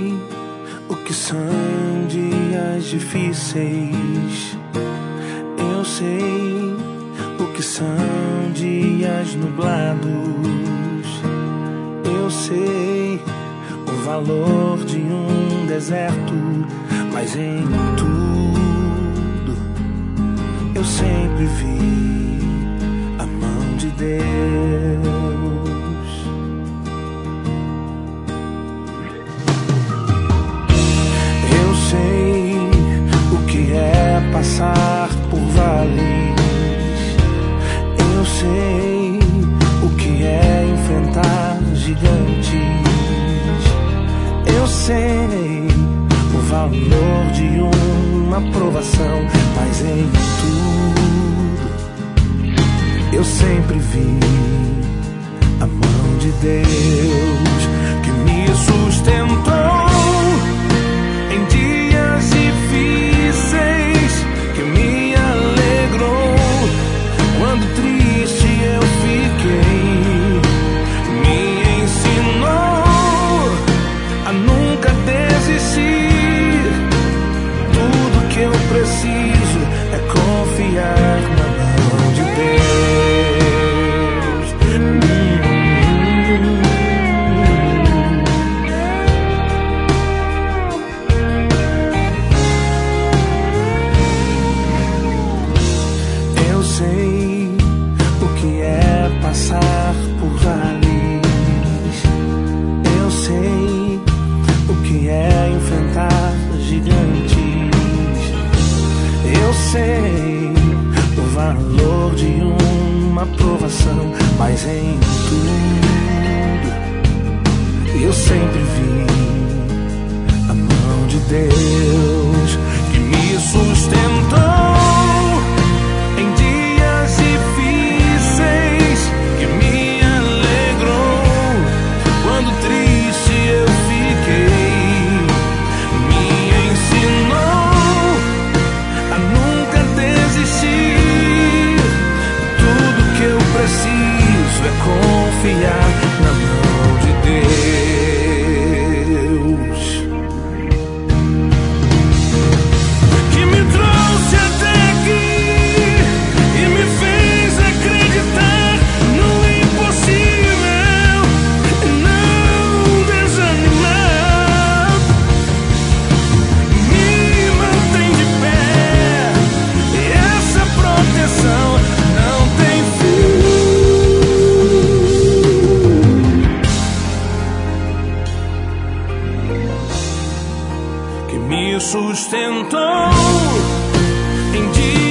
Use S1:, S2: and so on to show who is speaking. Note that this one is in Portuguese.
S1: sei o que são dias difíceis. Eu sei o que são dias nublados. Eu sei o valor de um deserto, mas em tudo eu sempre vi a mão de Deus. Eu sei o que é passar por vales. Eu sei o que é enfrentar gigantes. Eu sei o valor de uma provação, mas em tudo eu sempre vi a mão de Deus que me sustentou em dias difíceis, que me alegrou quando triste eu fiquei, me ensinou a nunca desistir. Tudo que eu preciso é confiar na mão de Deus. Eu sei o que é passar por vales. Eu sei o que é enfrentar gigantes. Eu sei o valor de uma provação, mas em tudo eu sempre vi a mão de Deus que me sustentou em dias difíceis, que me alegrou quando triste eu fiquei, me ensinou a nunca desistir. Tudo que eu preciso é confiar na mão de Deus, que me trouxe até aqui e me fez acreditar no impossível e não desanimar. Me mantém de pé e essa proteção não tem fim. Que me sustentou em dias